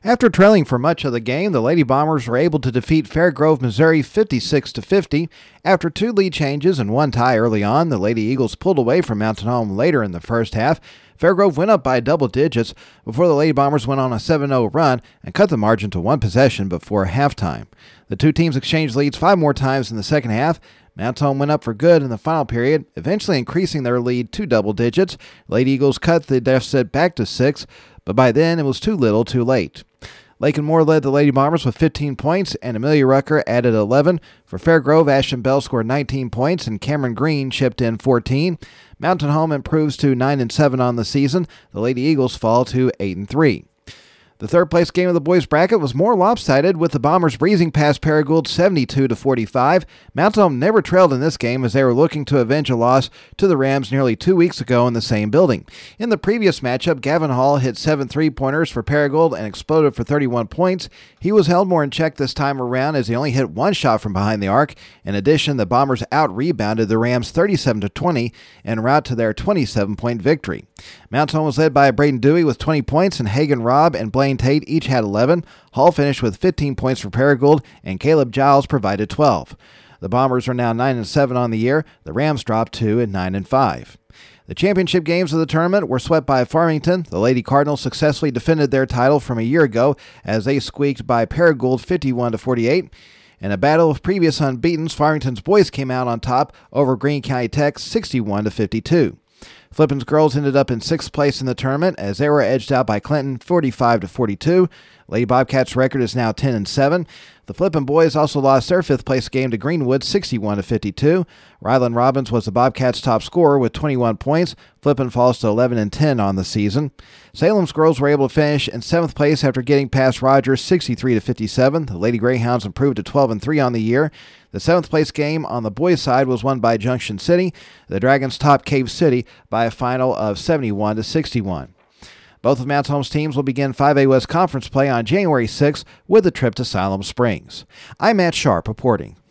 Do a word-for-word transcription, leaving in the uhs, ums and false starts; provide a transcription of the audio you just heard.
After trailing for much of the game, the Lady Bombers were able to defeat Fairgrove, Missouri fifty-six to fifty. After two lead changes and one tie early on, the Lady Eagles pulled away from Mountain Home later in the first half. Fairgrove went up by double digits before the Lady Bombers went on a seven oh run and cut the margin to one possession before halftime. The two teams exchanged leads five more times in the second half. Mountain Home went up for good in the final period, eventually increasing their lead to double digits. Lady Eagles cut the deficit back to six, but by then it was too little too late. Lakin Moore led the Lady Bombers with fifteen points, and Amelia Rucker added eleven. For Fairgrove, Ashton Bell scored nineteen points, and Cameron Green chipped in fourteen. Mountain Home improves to nine and seven on the season. The Lady Eagles fall to eight and three. The third-place game of the boys' bracket was more lopsided, with the Bombers breezing past Paragould seventy-two to forty-five. Mountain Home never trailed in this game as they were looking to avenge a loss to the Rams nearly two weeks ago in the same building. In the previous matchup, Gavin Hall hit seven three-pointers for Paragould and exploded for thirty-one points. He was held more in check this time around as he only hit one shot from behind the arc. In addition, the Bombers out-rebounded the Rams thirty-seven to twenty en route to their twenty-seven point victory. Mountain Home was led by Braden Dewey with twenty points, and Hagan Robb and Blaine Tate each had eleven. Hall finished with fifteen points for Paragould, and Caleb Giles provided twelve. The Bombers are now nine and seven on the year. The Rams dropped two and nine and five. The championship games of the tournament were swept by Farmington. The Lady Cardinals successfully defended their title from a year ago as they squeaked by Paragould fifty-one to forty-eight. In a battle of previous unbeatens, Farmington's boys came out on top over Greene County Tech sixty-one to fifty-two. Flippin's girls ended up in sixth place in the tournament as they were edged out by Clinton forty-five to forty-two. Lady Bobcats' record is now ten and seven. The Flippin boys also lost their fifth place game to Greenwood sixty-one to fifty-two. Rylan Robbins was the Bobcats' top scorer with twenty-one points. Flippin falls to eleven and ten on the season. Salem's girls were able to finish in seventh place after getting past Rogers sixty-three to fifty-seven. The Lady Greyhounds improved to twelve and three on the year. The seventh place game on the boys' side was won by Junction City. The Dragons topped Cave City by a final of seventy-one to sixty-one. Both of Mountain Home's teams will begin five A West Conference play on January sixth with a trip to Siloam Springs. I'm Matt Sharp reporting.